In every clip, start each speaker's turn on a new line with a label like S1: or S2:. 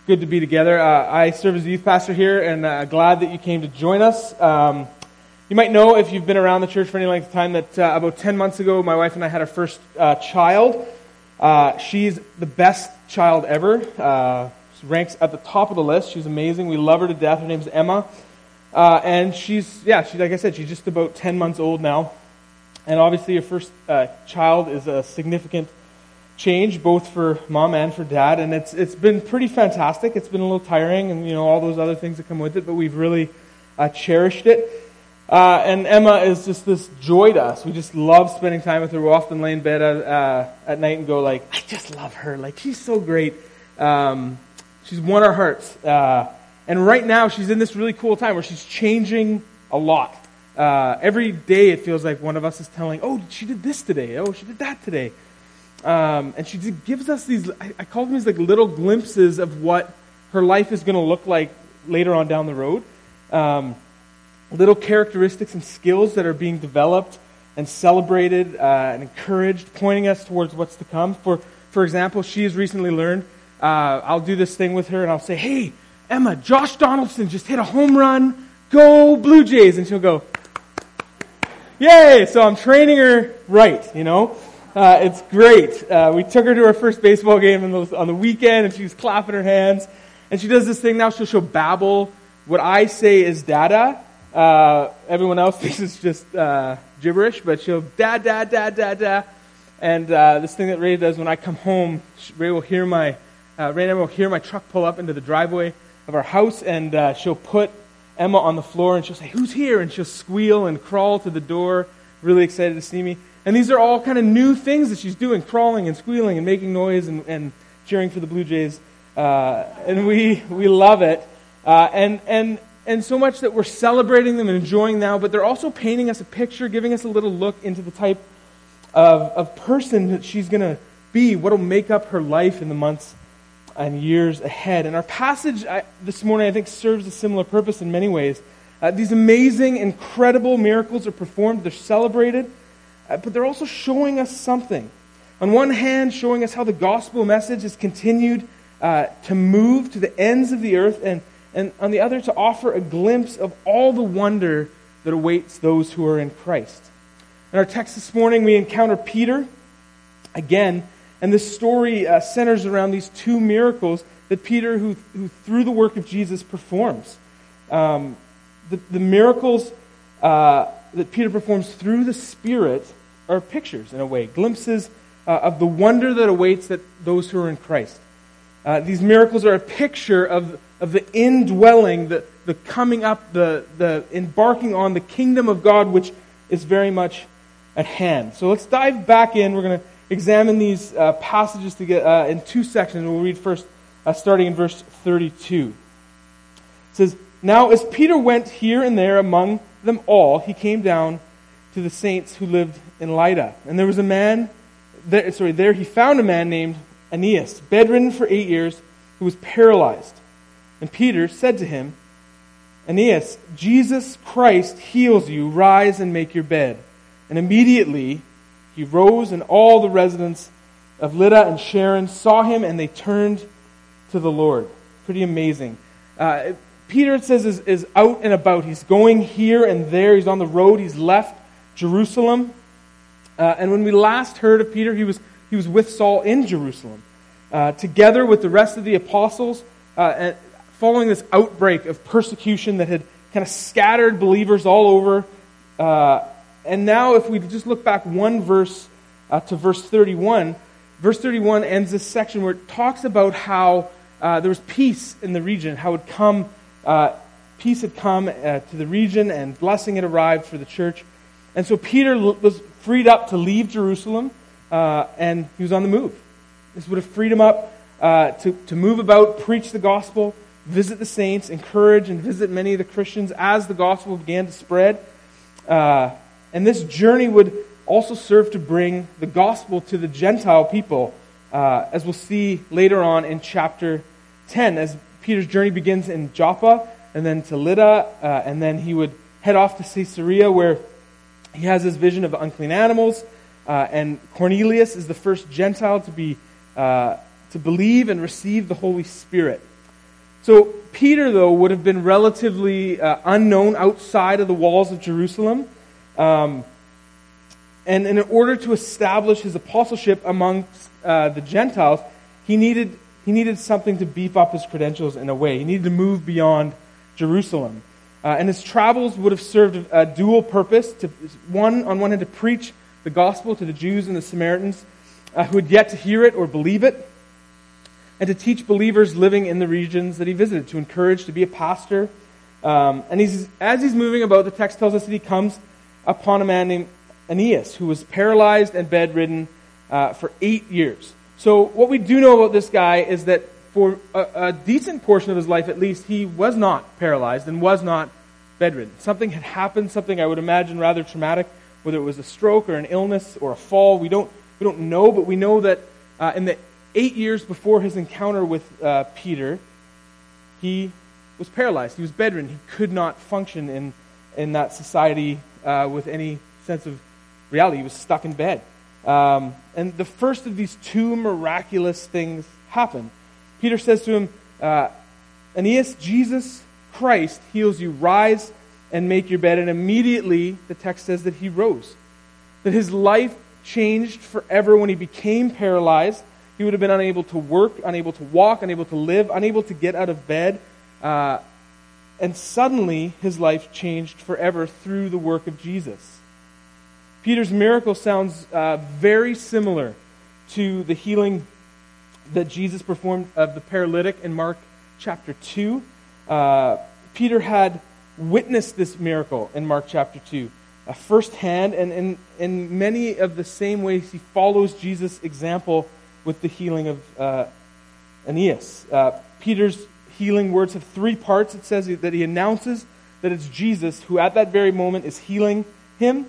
S1: good to be together. I serve as a youth pastor here, and glad that you came to join us. You might know, if you've been around the church for any length of time, that about 10 months ago, my wife and I had our first child. She's the best child ever. She ranks at the top of the list. She's amazing. We love her to death. Her name's Emma. And she's like I said, she's just about 10 months old now. And obviously, your first child is a significant change, both for mom and for dad, and it's been pretty fantastic. It's been a little tiring, and all those other things that come with it, but we've really cherished it. And Emma is just this joy to us. We just love spending time with her. We'll often lay in bed at night and go like, I just love her. Like, she's so great. She's won our hearts. And right now, she's in this really cool time where she's changing a lot. Every day, it feels like one of us is telling, oh, she did this today. Oh, she did that today. And she gives us these, I call them these like little glimpses of what her life is going to look like later on down the road. Little characteristics and skills that are being developed and celebrated and encouraged, pointing us towards what's to come. For example, she has recently learned, I'll do this thing with her and I'll say, hey, Emma, Josh Donaldson just hit a home run. Go Blue Jays. And she'll go, yay! So I'm training her right, It's great. We took her to her first baseball game on the weekend, and she was clapping her hands. And she does this thing now. She'll babble. What I say is dada. Everyone else thinks it's just gibberish, but she'll da, da, da, da, da. And this thing that Ray does when I come home, Ray and Emma will hear my truck pull up into the driveway of our house, and she'll put Emma on the floor, and she'll say, who's here? And she'll squeal and crawl to the door, really excited to see me. And these are all kind of new things that she's doing, crawling and squealing and making noise and cheering for the Blue Jays. And we love it. And so much that we're celebrating them and enjoying now, but they're also painting us a picture, giving us a little look into the type of person that she's going to be, what will make up her life in the months and years ahead. And our passage this morning, I think, serves a similar purpose in many ways. These amazing, incredible miracles are performed, they're celebrated, but they're also showing us something. On one hand, showing us how the gospel message has continued to move to the ends of the earth, and on the other, to offer a glimpse of all the wonder that awaits those who are in Christ. In our text this morning, we encounter Peter again, and this story centers around these two miracles that Peter, who through the work of Jesus, performs. The miracles that Peter performs through the Spirit are pictures, in a way, glimpses of the wonder that awaits those who are in Christ. These miracles are a picture of the indwelling, the coming up, the embarking on the kingdom of God, which is very much at hand. So let's dive back in. We're going to examine these passages in two sections. We'll read first, starting in verse 32. It says, now as Peter went here and there among them all, he came down to the saints who lived in Lydda. And there was a man, there he found a man named Aeneas, bedridden for 8 years, who was paralyzed. And Peter said to him, Aeneas, Jesus Christ heals you. Rise and make your bed. And immediately he rose, and all the residents of Lydda and Sharon saw him, and they turned to the Lord. Pretty amazing. Peter, it says, is out and about. He's going here and there. He's on the road. He's left Jerusalem. And when we last heard of Peter, he was with Saul in Jerusalem, together with the rest of the apostles, following this outbreak of persecution that had kind of scattered believers all over. And now if we just look back one verse to verse 31, verse 31 ends this section where it talks about how there was peace in the region, how peace had come to the region and blessing had arrived for the church. And so Peter was freed up to leave Jerusalem, and he was on the move. This would have freed him up to move about, preach the gospel, visit the saints, encourage and visit many of the Christians as the gospel began to spread. And this journey would also serve to bring the gospel to the Gentile people, as we'll see later on in chapter 10, as Peter's journey begins in Joppa, and then to Lydda, and then he would head off to Caesarea, where he has his vision of unclean animals, and Cornelius is the first Gentile to believe and receive the Holy Spirit. So Peter, though, would have been relatively unknown outside of the walls of Jerusalem. And in order to establish his apostleship amongst the Gentiles, he needed something to beef up his credentials in a way. He needed to move beyond Jerusalem. And his travels would have served a dual purpose. On one hand, to preach the gospel to the Jews and the Samaritans who had yet to hear it or believe it, and to teach believers living in the regions that he visited, to encourage, to be a pastor. And as he's moving about, the text tells us that he comes upon a man named Aeneas, who was paralyzed and bedridden for 8 years. So what we do know about this guy is that for a decent portion of his life, at least, he was not paralyzed and was not bedridden. Something had happened, something I would imagine rather traumatic, whether it was a stroke or an illness or a fall. We don't know, but we know that in the 8 years before his encounter with Peter, he was paralyzed. He was bedridden. He could not function in that society with any sense of reality. He was stuck in bed. And the first of these two miraculous things happened. Peter says to him, Aeneas, Jesus Christ heals you. Rise and make your bed. And immediately, the text says that he rose. That his life changed forever when he became paralyzed. He would have been unable to work, unable to walk, unable to live, unable to get out of bed. And suddenly, his life changed forever through the work of Jesus. Peter's miracle sounds very similar to the healing that Jesus performed of the paralytic in Mark chapter 2. Peter had witnessed this miracle in Mark chapter 2 firsthand, and in many of the same ways he follows Jesus' example with the healing of Aeneas. Peter's healing words have 3 parts. It says that he announces that it's Jesus who at that very moment is healing him,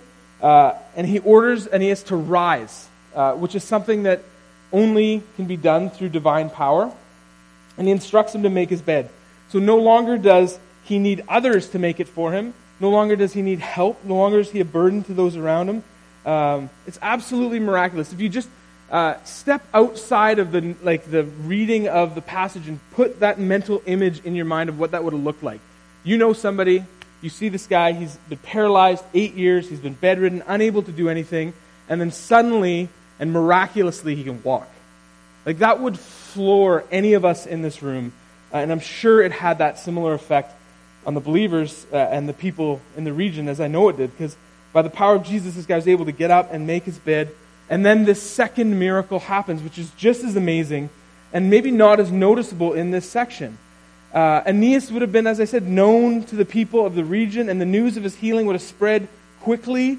S1: and he orders Aeneas to rise, which is something that only can be done through divine power, and he instructs him to make his bed. So no longer does he need others to make it for him. No longer does he need help. No longer is he a burden to those around him. It's absolutely miraculous. If you just step outside of the reading of the passage and put that mental image in your mind of what that would have looked like. You know somebody, you see this guy, he's been paralyzed 8 years, he's been bedridden, unable to do anything, and then suddenly and miraculously he can walk. Like that would floor any of us in this room, and I'm sure it had that similar effect on the believers and the people in the region, as I know it did, because by the power of Jesus, this guy was able to get up and make his bed. And then this second miracle happens, which is just as amazing and maybe not as noticeable in this section. Aeneas would have been, as I said, known to the people of the region, and the news of his healing would have spread quickly.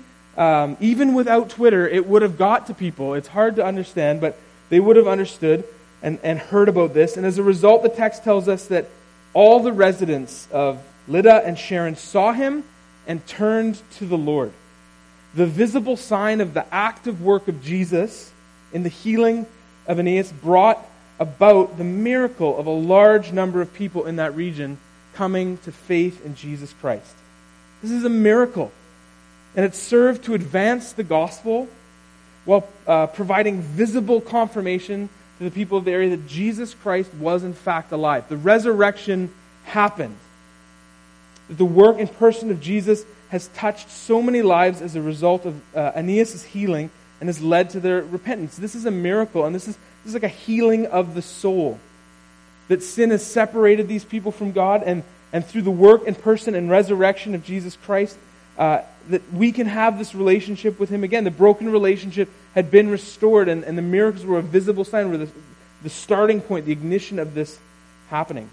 S1: Even without Twitter, it would have got to people. It's hard to understand, but they would have understood and heard about this. And as a result, the text tells us that all the residents of Lydda and Sharon saw him and turned to the Lord. The visible sign of the active work of Jesus in the healing of Aeneas brought about the miracle of a large number of people in that region coming to faith in Jesus Christ. This is a miracle. And it served to advance the gospel while providing visible confirmation to the people of the area that Jesus Christ was in fact alive. The resurrection happened. The work and person of Jesus has touched so many lives as a result of Aeneas' healing and has led to their repentance. This is a miracle, and this is like a healing of the soul. That sin has separated these people from God, and through the work and person and resurrection of Jesus Christ, that we can have this relationship with Him again. The broken relationship had been restored, and the miracles were a visible sign, were the starting point, the ignition of this happening.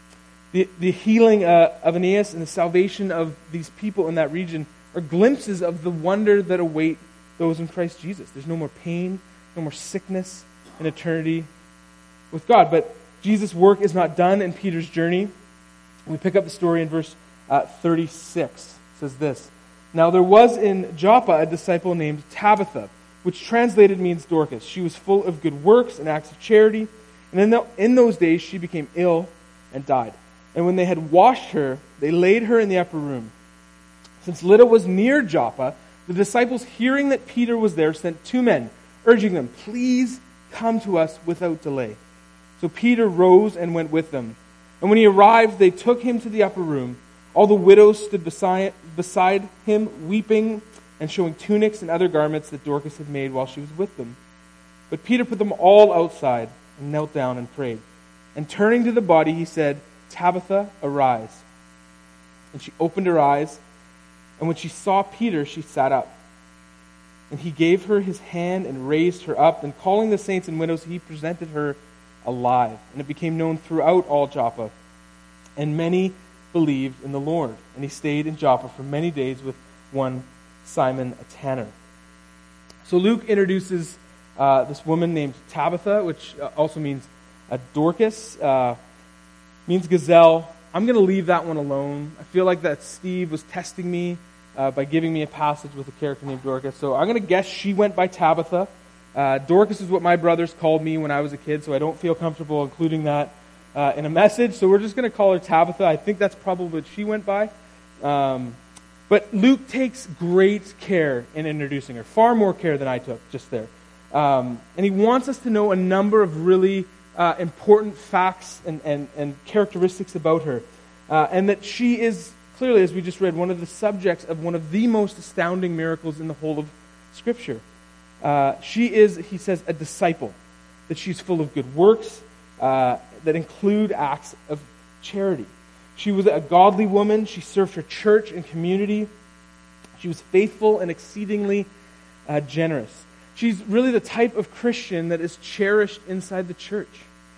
S1: The healing of Aeneas and the salvation of these people in that region are glimpses of the wonder that await those in Christ Jesus. There's no more pain, no more sickness in eternity with God. But Jesus' work is not done in Peter's journey. We pick up the story in verse 36. It says this: Now there was in Joppa a disciple named Tabitha, which translated means Dorcas. She was full of good works and acts of charity, and in those days she became ill and died. And when they had washed her, they laid her in the upper room. Since Lydda was near Joppa, the disciples, hearing that Peter was there, sent 2 men, urging them, "Please come to us without delay." So Peter rose and went with them. And when he arrived, they took him to the upper room. All the widows stood beside him, weeping and showing tunics and other garments that Dorcas had made while she was with them. But Peter put them all outside and knelt down and prayed. And turning to the body, he said, "Tabitha, arise." And she opened her eyes, and when she saw Peter, she sat up. And he gave her his hand and raised her up, and calling the saints and widows, he presented her alive. And it became known throughout all Joppa. And many believed in the Lord. And he stayed in Joppa for many days with one Simon, a tanner. So Luke introduces this woman named Tabitha, which also means Dorcas, means gazelle. I'm going to leave that one alone. I feel like that Steve was testing me by giving me a passage with a character named Dorcas. So I'm going to guess she went by Tabitha. Dorcas is what my brothers called me when I was a kid, so I don't feel comfortable including that in a message. So we're just going to call her Tabitha. I think that's probably what she went by. But Luke takes great care in introducing her, far more care than I took just there. And he wants us to know a number of really important facts and characteristics about her. And that she is, clearly, as we just read, one of the subjects of one of the most astounding miracles in the whole of Scripture. She is, he says, a disciple. That she's full of good works that include acts of charity. She was a godly woman. She served her church and community. She was faithful and exceedingly generous. She's really the type of Christian that is cherished inside the church.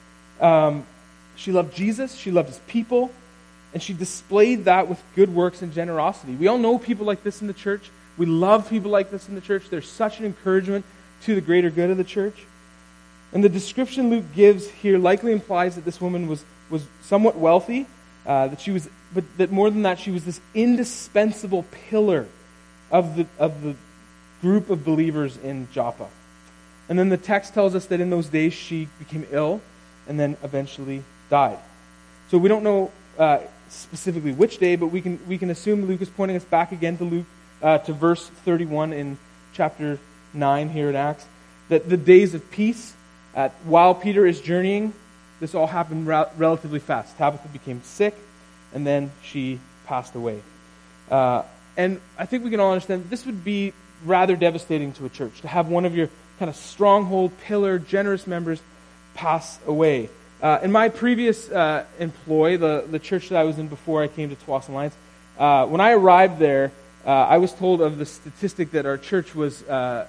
S1: She loved Jesus. She loved his people. And she displayed that with good works and generosity. We all know people like this in the church. We love people like this in the church. They're such an encouragement to the greater good of the church. And the description Luke gives here likely implies that this woman was somewhat wealthy, but that more than that, she was this indispensable pillar of the group of believers in Joppa. And then the text tells us that in those days she became ill and then eventually died. So we don't know specifically which day, but we can assume Luke is pointing us back again to verse 31 in chapter 9 here in Acts, that the days of peace, while Peter is journeying, this all happened relatively fast. Tabitha became sick, and then she passed away. And I think we can all understand that this would be rather devastating to a church, to have one of your kind of stronghold, pillar, generous members pass away. In my previous employ, the church that I was in before I came to Tsawwassen Alliance, when I arrived there, I was told of the statistic that our church was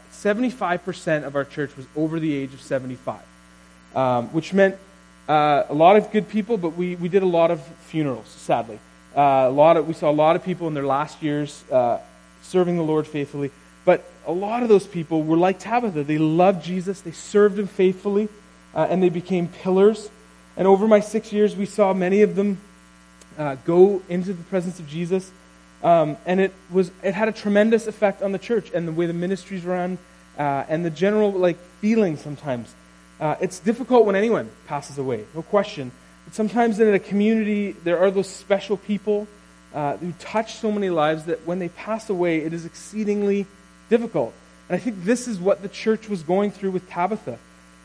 S1: 75% of our church was over the age of 75, which meant a lot of good people, but we did a lot of funerals, sadly. We saw a lot of people in their last years serving the Lord faithfully, but a lot of those people were like Tabitha. They loved Jesus, they served him faithfully, and they became pillars. And over my 6 years, we saw many of them go into the presence of Jesus. And it had a tremendous effect on the church and the way the ministries run and the general feeling sometimes. It's difficult when anyone passes away, no question. But sometimes in a community, there are those special people who touch so many lives that when they pass away, it is exceedingly difficult. And I think this is what the church was going through with Tabitha.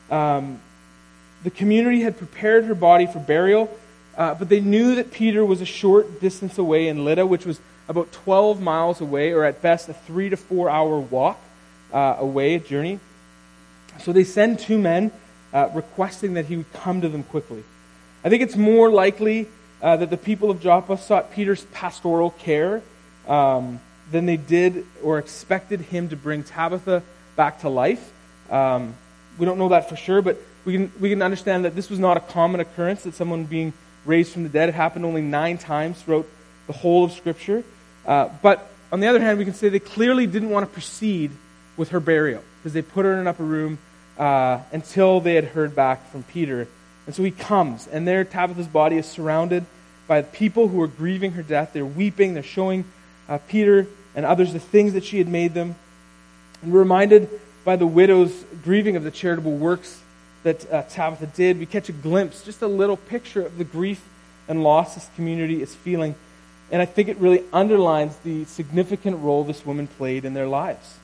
S1: The community had prepared her body for burial, but they knew that Peter was a short distance away in Lydda, which was about 12 miles away, or at best a 3 to 4 hour walk away, a journey. So they send 2 men requesting that he would come to them quickly. I think it's more likely that the people of Joppa sought Peter's pastoral care than they did or expected him to bring Tabitha back to life. We don't know that for sure, but we can understand that this was not a common occurrence, that someone being raised from the dead. It happened only 9 times throughout the whole of Scripture. But on the other hand, we can say they clearly didn't want to proceed with her burial, because they put her in an upper room until they had heard back from Peter. And so he comes, and there Tabitha's body is surrounded by people who are grieving her death. They're weeping, they're showing Peter and others the things that she had made them. And we're reminded by the widow's grieving of the charitable works that Tabitha did. We catch a glimpse, just a little picture of the grief and loss this community is feeling. And I think it really underlines the significant role this woman played in their lives.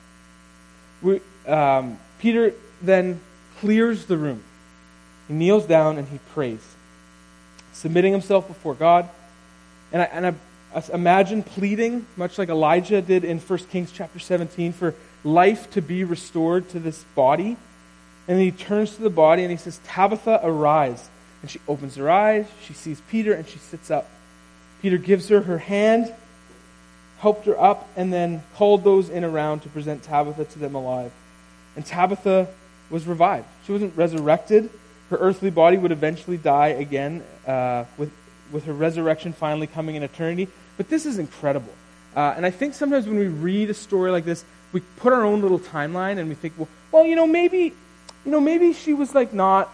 S1: Peter then clears the room. He kneels down and he prays. submitting himself before God. And I imagine pleading, much like Elijah did in 1 Kings chapter 17, for life to be restored to this body. And then he turns to the body and he says, "Tabitha, arise." And she opens her eyes, she sees Peter, and she sits up. Peter gives her her hand, helped her up, and then called those in around to present Tabitha to them alive. And Tabitha was revived. She wasn't resurrected. Her earthly body would eventually die again, with her resurrection finally coming in eternity. But this is incredible. And I think sometimes when we read a story like this, we put our own little timeline and we think, well, maybe she was not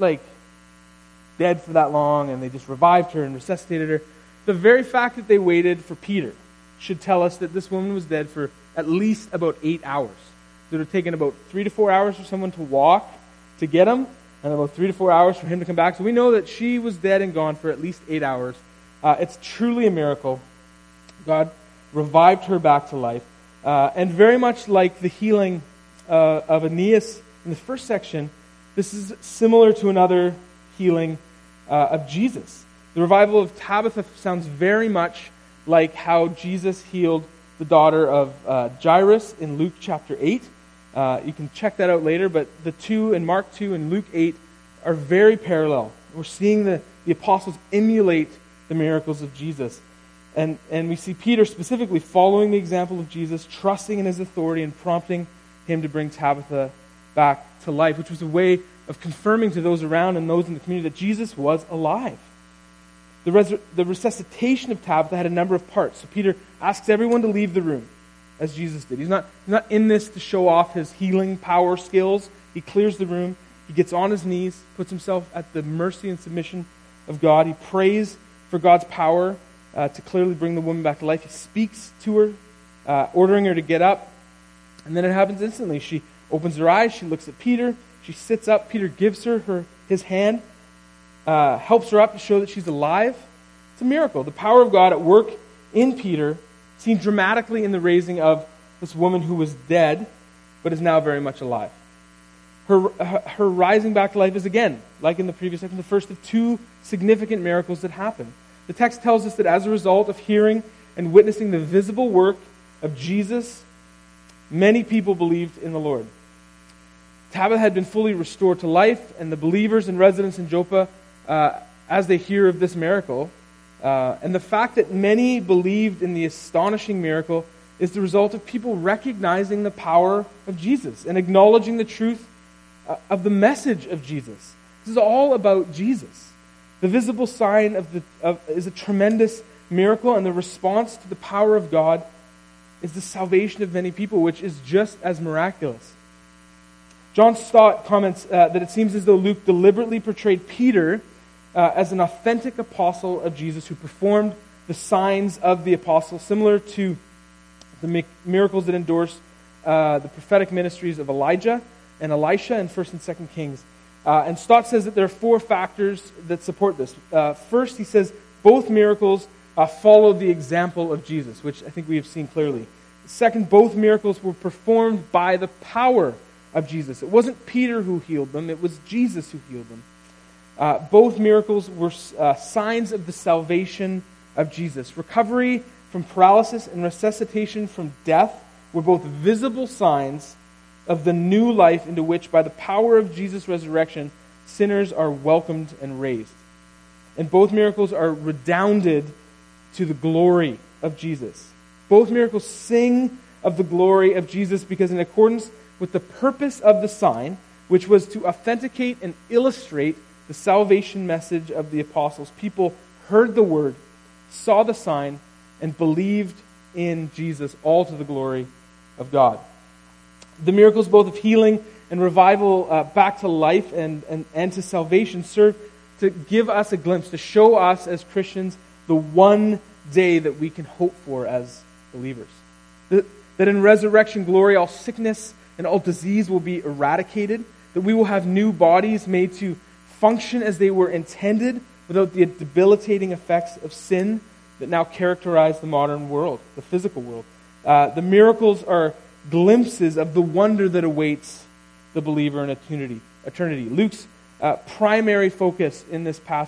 S1: dead for that long, and they just revived her and resuscitated her. The very fact that they waited for Peter should tell us that this woman was dead for at least about 8 hours. It would have taken about 3 to 4 hours for someone to walk to get him, and about 3 to 4 hours for him to come back. So we know that she was dead and gone for at least 8 hours. It's truly a miracle. God revived her back to life. And very much like the healing of Aeneas in the first section, this is similar to another healing of Jesus. The revival of Tabitha sounds very much like how Jesus healed the daughter of Jairus in Luke chapter 8. You can check that out later, but the two in Mark 2 and Luke 8 are very parallel. We're seeing the apostles emulate the miracles of Jesus. And we see Peter specifically following the example of Jesus, trusting in his authority and prompting him to bring Tabitha back to life, which was a way of confirming to those around and those in the community that Jesus was alive. The resuscitation of Tabitha had a number of parts. So Peter asks everyone to leave the room, as Jesus did. He's not in this to show off his healing power skills. He clears the room. He gets on his knees, puts himself at the mercy and submission of God. He prays for God's power to clearly bring the woman back to life. He speaks to her, ordering her to get up. And then it happens instantly. She opens her eyes. She looks at Peter. She sits up. Peter gives her his hand, helps her up to show that she's alive. It's a miracle. The power of God at work in Peter, seen dramatically in the raising of this woman who was dead, but is now very much alive. Her rising back to life is, again, like in the previous section, the first of two significant miracles that happen. The text tells us that as a result of hearing and witnessing the visible work of Jesus, many people believed in the Lord. Tabitha had been fully restored to life, and the believers and residents in Joppa, as they hear of this miracle, and the fact that many believed in the astonishing miracle is the result of people recognizing the power of Jesus and acknowledging the truth of the message of Jesus. This is all about Jesus. The visible sign is a tremendous miracle, and the response to the power of God is the salvation of many people, which is just as miraculous. John Stott comments that it seems as though Luke deliberately portrayed Peter as an authentic apostle of Jesus who performed the signs of the apostle, similar to the miracles that endorse the prophetic ministries of Elijah and Elisha in 1 and 2 Kings. And Stott says that there are four factors that support this. First, he says both miracles followed the example of Jesus, which I think we have seen clearly. Second, both miracles were performed by the power of Jesus. It wasn't Peter who healed them, it was Jesus who healed them. Both miracles were signs of the salvation of Jesus. Recovery from paralysis and resuscitation from death were both visible signs of the new life into which, by the power of Jesus' resurrection, sinners are welcomed and raised. And both miracles are redounded to the glory of Jesus. Both miracles sing of the glory of Jesus because, in accordance with the purpose of the sign, which was to authenticate and illustrate the salvation message of the apostles, people heard the word, saw the sign, and believed in Jesus, all to the glory of God. The miracles both of healing and revival back to life and to salvation serve to give us a glimpse, to show us as Christians the one day that we can hope for as believers. That in resurrection glory all sickness and all disease will be eradicated, that we will have new bodies made to function as they were intended without the debilitating effects of sin that now characterize the modern world, the physical world. The miracles are glimpses of the wonder that awaits the believer in eternity. Luke's primary focus in this passage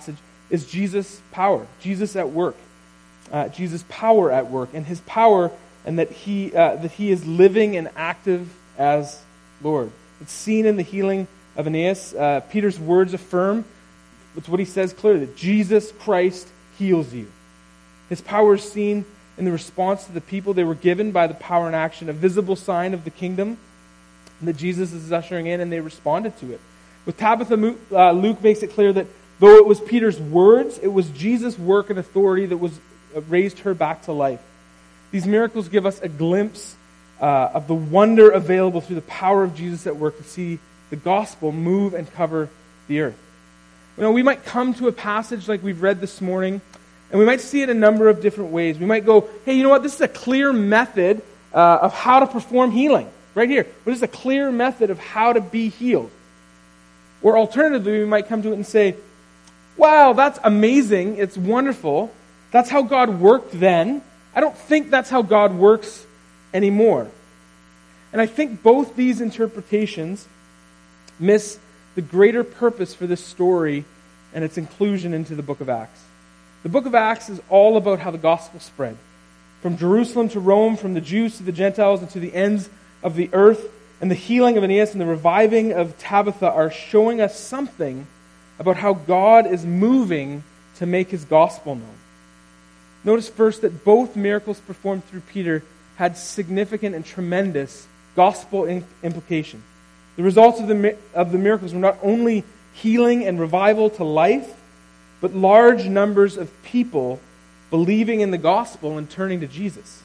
S1: is Jesus' power, Jesus at work, Jesus' power at work, and his power, and that he is living and active as Lord. It's seen in the healing of Aeneas. Peter's words affirm, it's what he says clearly, that Jesus Christ heals you. His power is seen in the response to the people. They were given by the power and action, a visible sign of the kingdom that Jesus is ushering in, and they responded to it. With Tabitha, Luke makes it clear that though it was Peter's words, it was Jesus' work and authority that raised her back to life. These miracles give us a glimpse of the wonder available through the power of Jesus at work to see the gospel move and cover the earth. We might come to a passage like we've read this morning, and we might see it a number of different ways. We might go, hey, you know what? This is a clear method of how to perform healing. Right here. But it's a clear method of how to be healed. Or alternatively, we might come to it and say, wow, that's amazing. It's wonderful. That's how God worked then. I don't think that's how God works anymore. And I think both these interpretations miss the greater purpose for this story and its inclusion into the book of Acts. The book of Acts is all about how the gospel spread. From Jerusalem to Rome, from the Jews to the Gentiles, and to the ends of the earth. And the healing of Aeneas and the reviving of Tabitha are showing us something about how God is moving to make his gospel known. Notice first that both miracles performed through Peter had significant and tremendous gospel implications. The results of the miracles were not only healing and revival to life, but large numbers of people believing in the gospel and turning to Jesus.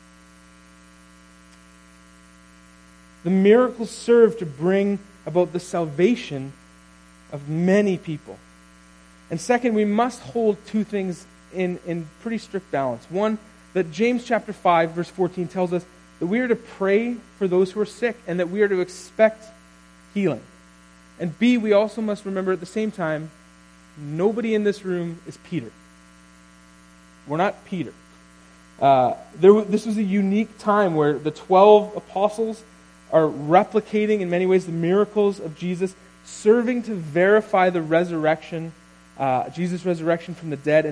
S1: The miracles served to bring about the salvation of many people. And second, we must hold two things in pretty strict balance. One, that James chapter 5, verse 14 tells us that we are to pray for those who are sick and that we are to expect healing. And B, we also must remember at the same time, nobody in this room is Peter. We're not Peter. This was a unique time where the 12 apostles are replicating in many ways the miracles of Jesus, serving to verify the resurrection, Jesus' resurrection from the dead,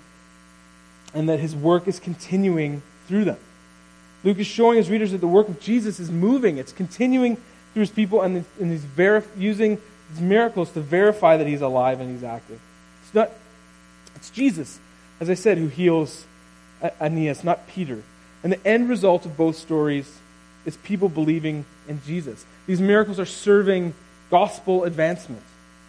S1: and that his work is continuing through them. Luke is showing his readers that the work of Jesus is moving. It's continuing through his people, and he's using these miracles to verify that he's alive and he's active. It's Jesus, as I said, who heals Aeneas, not Peter. And the end result of both stories is people believing in Jesus. These miracles are serving gospel advancement.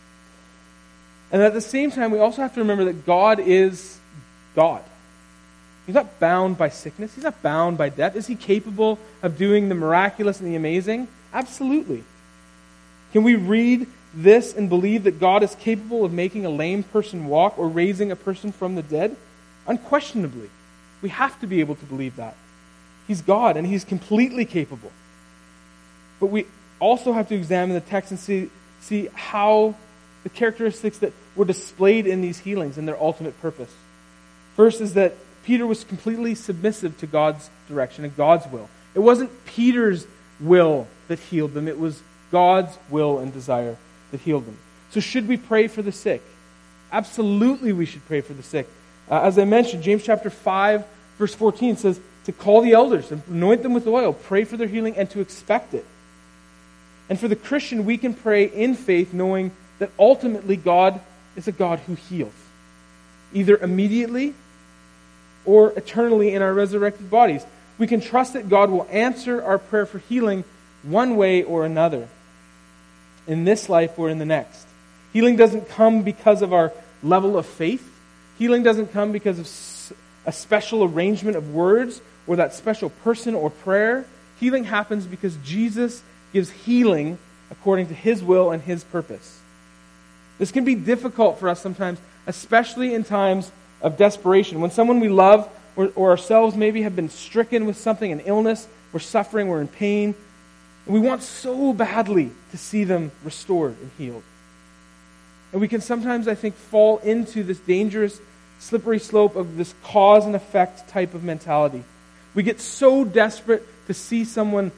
S1: And at the same time, we also have to remember that God is God. He's not bound by sickness. He's not bound by death. Is he capable of doing the miraculous and the amazing? Absolutely. Can we read this and believe that God is capable of making a lame person walk or raising a person from the dead? Unquestionably. We have to be able to believe that. He's God, and he's completely capable. But we also have to examine the text and see how the characteristics that were displayed in these healings and their ultimate purpose. First is that Peter was completely submissive to God's direction and God's will. It wasn't Peter's will that healed them. It was God's will and desire that healed them. So should we pray for the sick? Absolutely we should pray for the sick. As I mentioned, James chapter 5, verse 14 says to call the elders and anoint them with oil, pray for their healing, and to expect it. And for the Christian, we can pray in faith knowing that ultimately God is a God who heals. Either immediately or eternally in our resurrected bodies. We can trust that God will answer our prayer for healing one way or another, in this life or in the next. Healing doesn't come because of our level of faith. Healing doesn't come because of a special arrangement of words or that special person or prayer. Healing happens because Jesus gives healing according to his will and his purpose. This can be difficult for us sometimes, especially in times of desperation. When someone we love or ourselves maybe have been stricken with something, an illness, we're suffering, we're in pain, and we want so badly to see them restored and healed. And we can sometimes, I think, fall into this dangerous, slippery slope of this cause and effect type of mentality. We get so desperate to see someone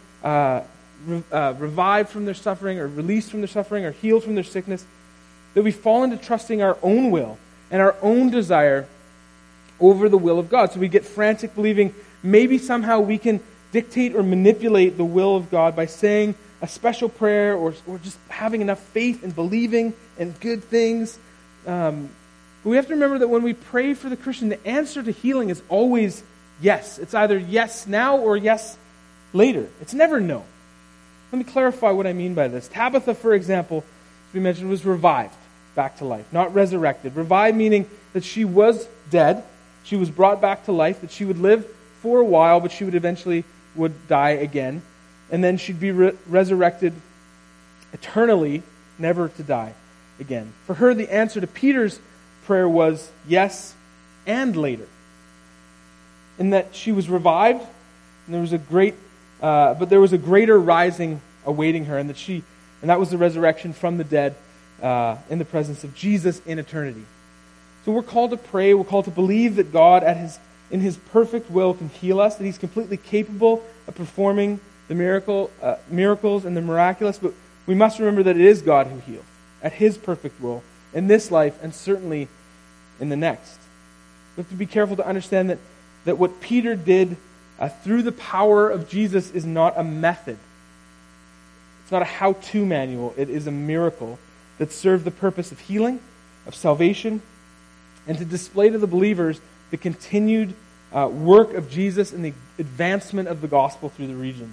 S1: revived from their suffering or released from their suffering or healed from their sickness that we fall into trusting our own will and our own desire over the will of God. So we get frantic believing maybe somehow we can dictate or manipulate the will of God by saying a special prayer or just having enough faith and believing in good things. But we have to remember that when we pray for the Christian, the answer to healing is always yes. It's either yes now or yes later. It's never no. Let me clarify what I mean by this. Tabitha, for example, as we mentioned, was revived back to life, not resurrected. Revived meaning that she was dead, she was brought back to life, that she would live for a while, but she would eventually die again. And then she'd be resurrected eternally, never to die again. For her, the answer to Peter's prayer was yes and later. In that she was revived, and there was a greater rising awaiting her, and that was the resurrection from the dead in the presence of Jesus in eternity. So we're called to pray, we're called to believe that God in His perfect will can heal us, that He's completely capable of performing the miracles and the miraculous, but we must remember that it is God who heals, at His perfect will, in this life and certainly in the next. We have to be careful to understand that what Peter did through the power of Jesus is not a method. It's not a how-to manual. It is a miracle that served the purpose of healing, of salvation, and to display to the believers the continued work of Jesus and the advancement of the gospel through the region.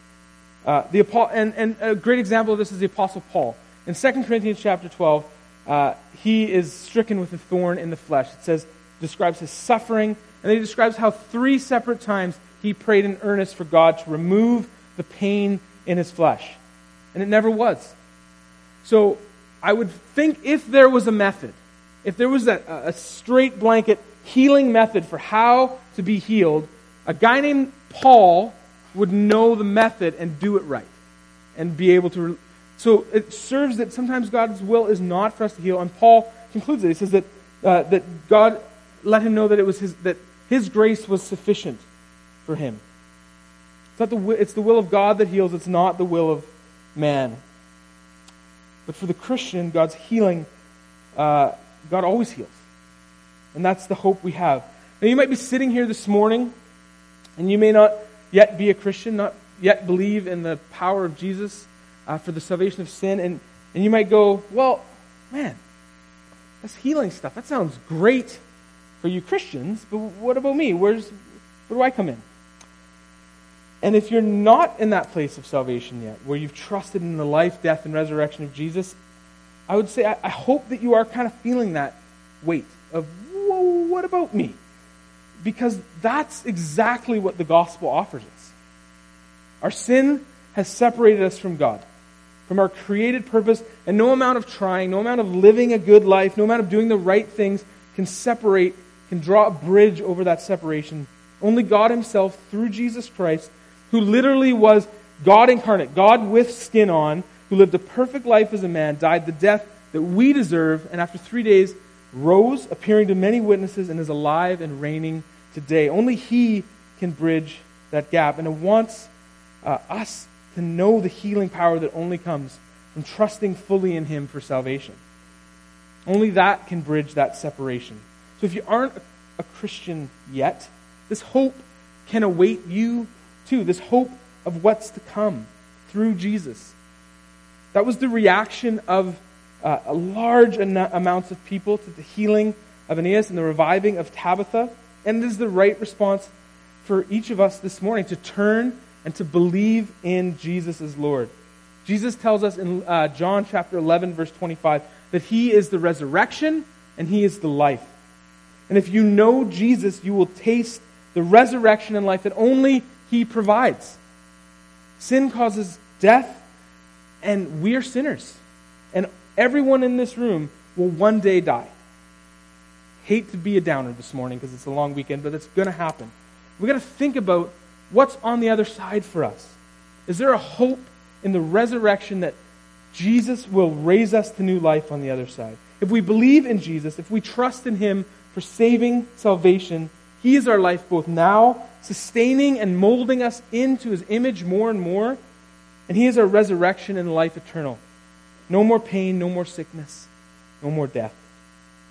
S1: And a great example of this is the Apostle Paul. In 2 Corinthians chapter 12, he is stricken with a thorn in the flesh. It describes his suffering, and then he describes how 3 separate times he prayed in earnest for God to remove the pain in his flesh. And it never was. So I would think if there was a method, if there was a straight blanket healing method for how to be healed, a guy named Paul would know the method and do it right. And be able to... So it serves that sometimes God's will is not for us to heal. And Paul concludes it. He says that God let him know that that His grace was sufficient for him. It's the will of God that heals. It's not the will of man. But for the Christian, God's healing, God always heals. And that's the hope we have. Now you might be sitting here this morning, and you may not yet be a Christian, not yet believe in the power of Jesus for the salvation of sin, and you might go, well, man, that's healing stuff. That sounds great for you Christians, but what about me? Where do I come in? And if you're not in that place of salvation yet, where you've trusted in the life, death, and resurrection of Jesus, I would say I hope that you are kind of feeling that weight of, whoa, what about me? Because that's exactly what the gospel offers us. Our sin has separated us from God, from our created purpose, and no amount of trying, no amount of living a good life, no amount of doing the right things can draw a bridge over that separation. Only God Himself, through Jesus Christ, who literally was God incarnate, God with skin on, who lived a perfect life as a man, died the death that we deserve, and after 3 days rose, appearing to many witnesses, and is alive and reigning today. Only He can bridge that gap, and it wants us to know the healing power that only comes from trusting fully in Him for salvation. Only that can bridge that separation. So if you aren't a Christian yet, this hope can await you too. This hope of what's to come through Jesus. That was the reaction of a large amounts of people to the healing of Aeneas and the reviving of Tabitha. And it is the right response for each of us this morning to turn and to believe in Jesus as Lord. Jesus tells us in John chapter 11, verse 25, that He is the resurrection and He is the life. And if you know Jesus, you will taste the resurrection and life that only He provides. Sin causes death, and we are sinners. And everyone in this room will one day die. Hate to be a downer this morning because it's a long weekend, but it's going to happen. We've got to think about what's on the other side for us. Is there a hope in the resurrection that Jesus will raise us to new life on the other side? If we believe in Jesus, if we trust in Him for saving salvation, He is our life both now, sustaining and molding us into His image more and more, and He is our resurrection and life eternal. No more pain, no more sickness, no more death.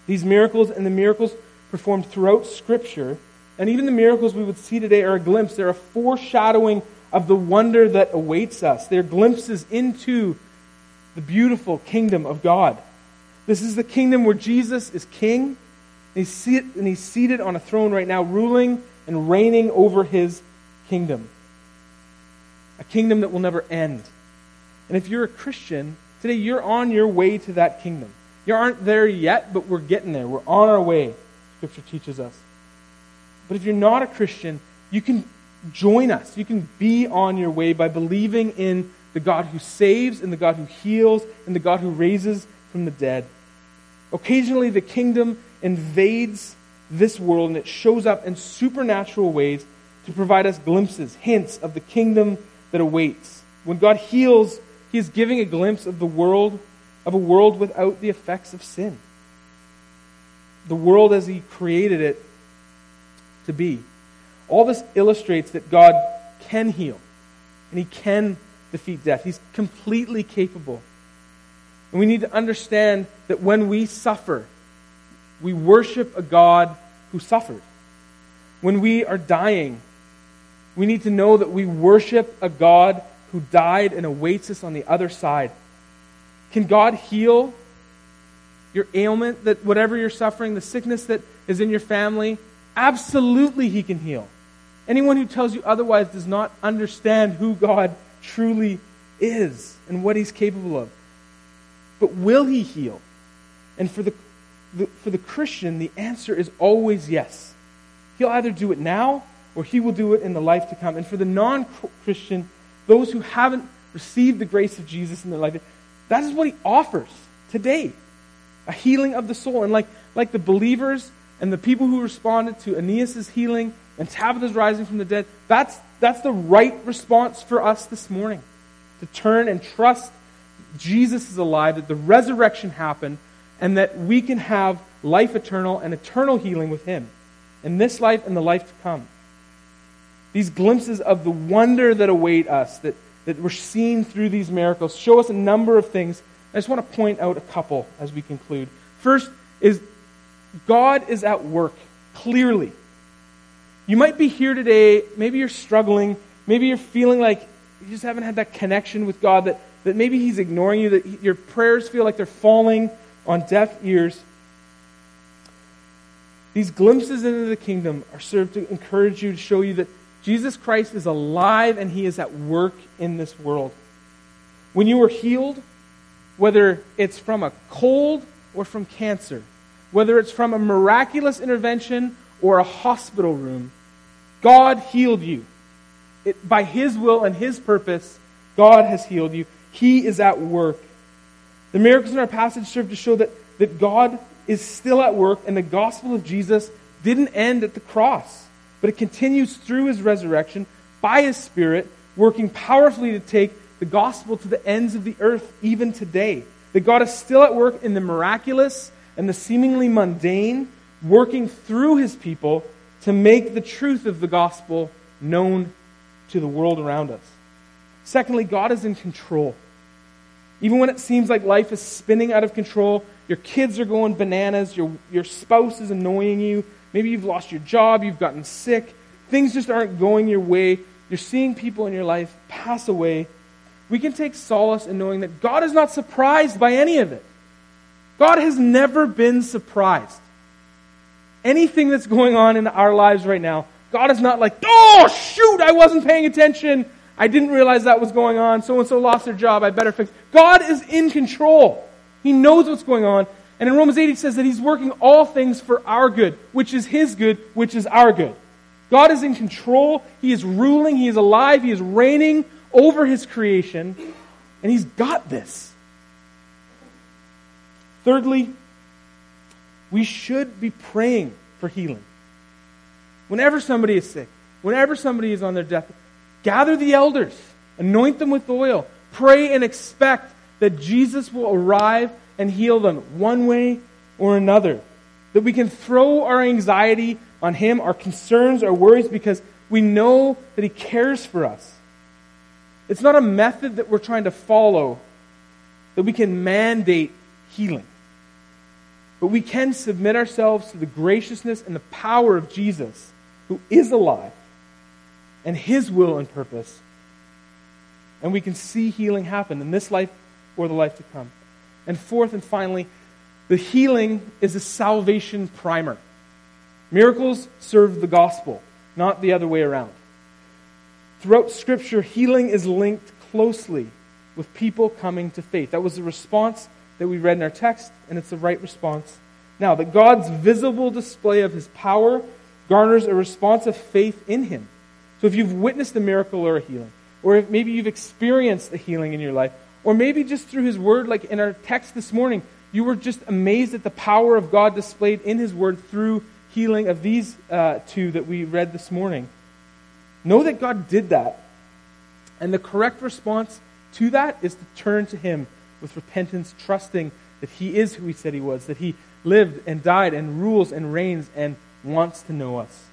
S1: These miracles and the miracles performed throughout Scripture, and even the miracles we would see today are a glimpse. They're a foreshadowing of the wonder that awaits us. They're glimpses into the beautiful kingdom of God. This is the kingdom where Jesus is king, and he's seated on a throne right now, ruling and reigning over his kingdom. A kingdom that will never end. And if you're a Christian, today you're on your way to that kingdom. You aren't there yet, but we're getting there. We're on our way, Scripture teaches us. But if you're not a Christian, you can join us. You can be on your way by believing in the God who saves, and the God who heals, and the God who raises from the dead. Occasionally, the kingdom invades this world, and it shows up in supernatural ways to provide us glimpses, hints of the kingdom that awaits. When God heals, He is giving a glimpse of a world without the effects of sin. The world as He created it to be. All this illustrates that God can heal, and He can defeat death. He's completely capable. And we need to understand that when we suffer, we worship a God who suffered. When we are dying, we need to know that we worship a God who died and awaits us on the other side. Can God heal your ailment, that whatever you're suffering, the sickness that is in your family? Absolutely He can heal. Anyone who tells you otherwise does not understand who God truly is and what He's capable of. But will He heal? And for the Christian, the answer is always yes. He'll either do it now or He will do it in the life to come. And for the non-Christian, those who haven't received the grace of Jesus in their life, that is what He offers today. A healing of the soul. And like the believers and the people who responded to Aeneas' healing and Tabitha's rising from the dead, that's the right response for us this morning. To turn and trust Jesus is alive, that the resurrection happened, and that we can have life eternal and eternal healing with Him in this life and the life to come. These glimpses of the wonder that await us, that we're seeing through these miracles, show us a number of things. I just want to point out a couple as we conclude. First is God is at work, clearly. You might be here today, maybe you're struggling, maybe you're feeling like you just haven't had that connection with God, that maybe He's ignoring you, that your prayers feel like they're falling on deaf ears. These glimpses into the kingdom are served to encourage you, to show you that Jesus Christ is alive and He is at work in this world. When you were healed, whether it's from a cold or from cancer, whether it's from a miraculous intervention or a hospital room, God healed you. By His will and His purpose, God has healed you. He is at work. The miracles in our passage serve to show that God is still at work, and the gospel of Jesus didn't end at the cross, but it continues through His resurrection by His Spirit, working powerfully to take the gospel to the ends of the earth even today. That God is still at work in the miraculous and the seemingly mundane, working through His people to make the truth of the gospel known to the world around us. Secondly, God is in control. Even when it seems like life is spinning out of control, your kids are going bananas, your spouse is annoying you, maybe you've lost your job, you've gotten sick, things just aren't going your way, you're seeing people in your life pass away, we can take solace in knowing that God is not surprised by any of it. God has never been surprised. Anything that's going on in our lives right now, God is not like, oh, shoot, I wasn't paying attention. I didn't realize that was going on. So-and-so lost their job. I better fix it. God is in control. He knows what's going on. And in Romans 8, He says that He's working all things for our good, which is His good, which is our good. God is in control. He is ruling. He is alive. He is reigning over His creation. And He's got this. Thirdly, we should be praying for healing. Whenever somebody is sick, whenever somebody is on their deathbed, gather the elders, anoint them with oil, pray and expect that Jesus will arrive and heal them one way or another. That we can throw our anxiety on Him, our concerns, our worries, because we know that He cares for us. It's not a method that we're trying to follow that we can mandate healing. But we can submit ourselves to the graciousness and the power of Jesus, who is alive, and his will and purpose. And we can see healing happen in this life or the life to come. And fourth and finally, the healing is a salvation primer. Miracles serve the gospel, not the other way around. Throughout Scripture, healing is linked closely with people coming to faith. That was the response that we read in our text, and it's the right response now. That God's visible display of his power garners a response of faith in him. So if you've witnessed a miracle or a healing, or if maybe you've experienced a healing in your life, or maybe just through his word, like in our text this morning, you were just amazed at the power of God displayed in his word through healing of these two that we read this morning. Know that God did that. And the correct response to that is to turn to him with repentance, trusting that he is who he said he was, that he lived and died and rules and reigns and wants to know us.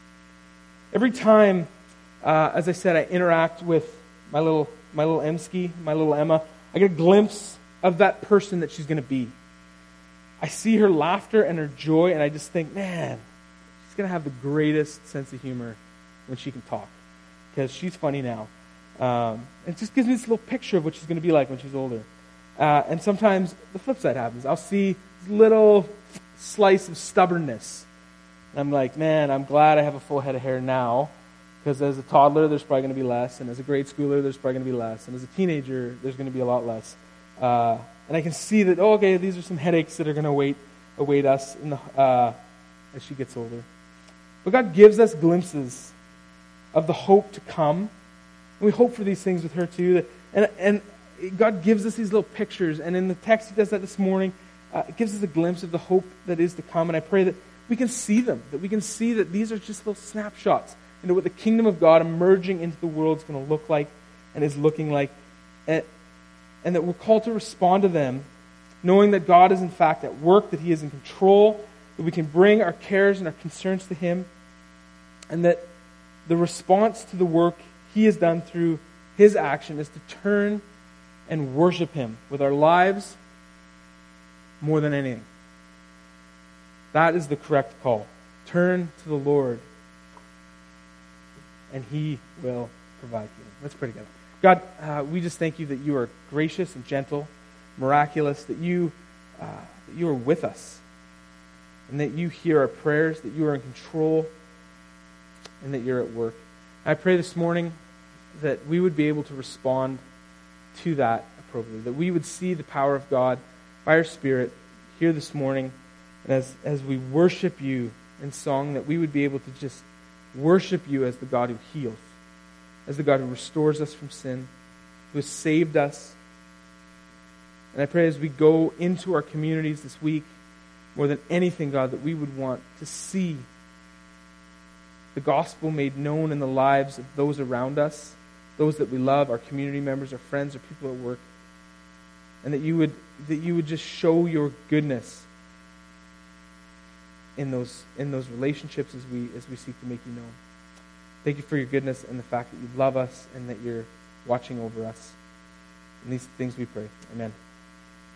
S1: Every time, as I said, I interact with my little Emski, my little Emma, I get a glimpse of that person that she's going to be. I see her laughter and her joy, and I just think, man, she's going to have the greatest sense of humor when she can talk, because she's funny now. It just gives me this little picture of what she's going to be like when she's older. And sometimes the flip side happens. I'll see this little slice of stubbornness. And I'm like, man, I'm glad I have a full head of hair now, because as a toddler, there's probably going to be less, and as a grade schooler, there's probably going to be less, and as a teenager, there's going to be a lot less. And I can see that, okay, these are some headaches that are going to await us as she gets older. But God gives us glimpses of the hope to come. And we hope for these things with her too. And God gives us these little pictures. And in the text he does that this morning. It gives us a glimpse of the hope that is to come. And I pray that we can see them. That we can see that these are just little snapshots into what the kingdom of God emerging into the world is going to look like and is looking like. And that we're called to respond to them, knowing that God is in fact at work, that he is in control, that we can bring our cares and our concerns to him, and that the response to the work he has done through his action is to turn and worship him with our lives more than anything. That is the correct call. Turn to the Lord, and he will provide healing. Let's pray together. God, we just thank you that you are gracious and gentle, miraculous, that you are with us, and that you hear our prayers, that you are in control, and that you're at work. I pray this morning that we would be able to respond to that appropriately, that we would see the power of God by our Spirit here this morning, and as we worship you in song, that we would be able to just worship you as the God who heals, as the God who restores us from sin, who has saved us. And I pray as we go into our communities this week, more than anything, God, that we would want to see the gospel made known in the lives of those around us, those that we love, our community members, our friends, our people at work, and that you would just show your goodness in those relationships as we seek to make you known. Thank you for your goodness and the fact that you love us and that you're watching over us. In these things we pray. Amen.